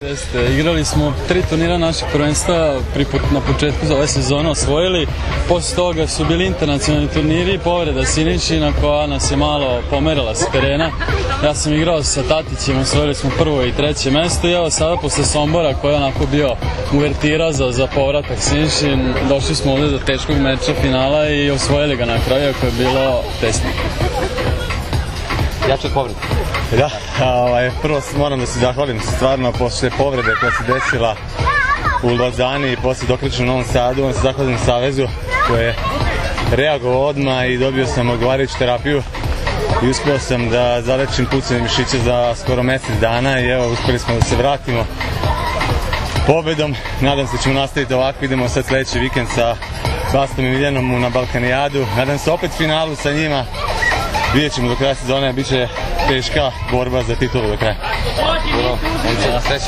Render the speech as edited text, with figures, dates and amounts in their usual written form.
Igrali smo 3 turnira naših prvenstva na početku za ove sezone, osvojili. Posle toga su bili internacionalni turniri, povreda Sinićina koja nas je malo pomerala s terena. Ja sam igrao sa Tatićem, osvojili smo prvo i treće mesto i evo sada posle Sombora koji je onako bio uvertira za povratak Sinićin, došli smo ovde do teškog meča finala i osvojili ga na kraju koje je bilo tesno. Jače od povrede. Da, prvo moram da se zahvalim stvarno posle povrede koja se desila u Lozani i posle dokreću u Novom Sadu. On se zahvalim Savezu koji je reagovao odmah i dobio sam odgovarajuću terapiju i uspeo sam da zalečim pucanje mišića za skoro mesec dana i evo uspeli smo da se vratimo pobedom. Nadam se da ćemo nastaviti ovako, idemo sad sledeći vikend sa Bastom i Miljanom na Balkanijadu. Nadam se opet finalu sa njima. Vidjet ćemo do kraja sezone, bit će teška borba za titulu do kraja.